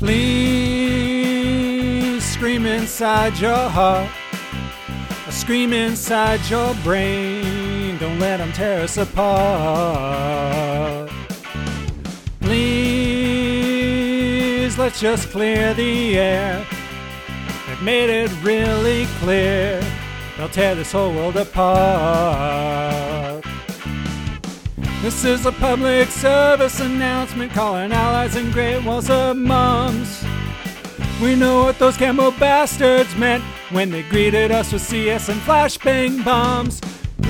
Please scream inside your heart, scream inside your brain. Don't let them tear us apart. Please, let's just clear the air. They've made it really clear. They'll tear this whole world apart. This is a public service announcement calling allies and great walls of moms. We know what those Camel bastards meant when they greeted us with CS and flashbang bombs.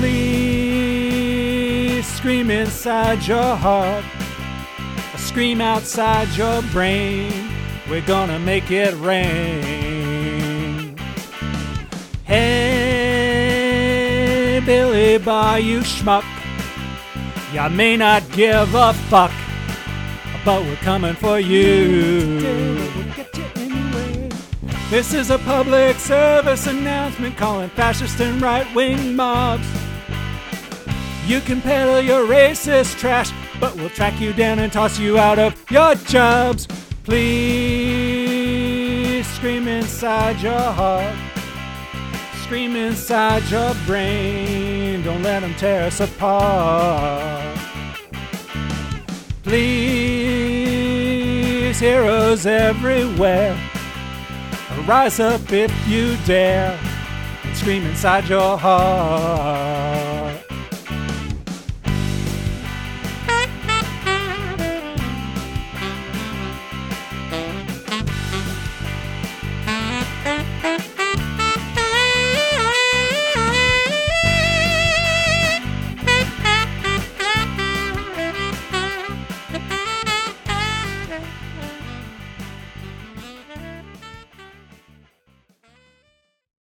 Please scream inside your heart, scream outside your brain. We're gonna make it rain. Hey, Billy Bar, you schmuck, you may not give a fuck, but we're coming for you. This is a public service announcement calling fascist and right-wing mobs. You can peddle your racist trash, but we'll track you down and toss you out of your jobs. Please scream inside your heart, scream inside your brain. Don't let them tear us apart. Please, heroes everywhere, rise up if you dare and scream inside your heart.